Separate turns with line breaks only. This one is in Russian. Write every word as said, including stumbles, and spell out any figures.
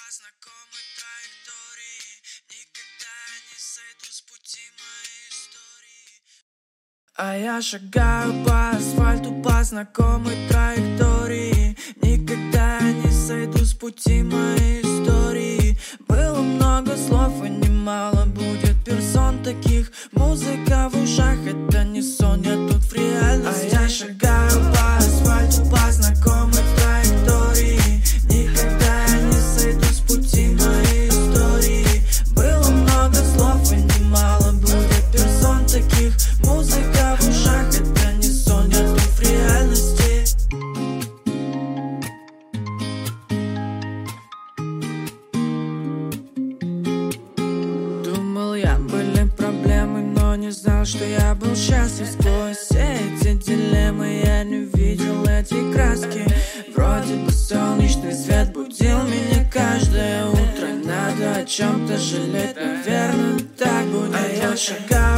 знакомой траектории. Никогда не сойду с пути моей истории. А я шагаю по асфальту по знакомой траектории. Никогда не сойду с пути моей истории. Было много слов и немало будет персон таких. Музыка в ушах, это не сон, я тут в реальности. А я шагаю по асфальту по знакомой траектории. Никогда не сойду с пути моей истории. Было много слов и немало будет персон таких. Музыка в ушах, это не сон, я тут в реальности. Думал, я были проблемы, но не знал, что я был счастлив. Сквозь все эти дилеммы я не видел эти краски. Вроде бы солнечный свет будил меня каждое утро. Надо о чем-то жалеть, наверное, так будет. А я шагаю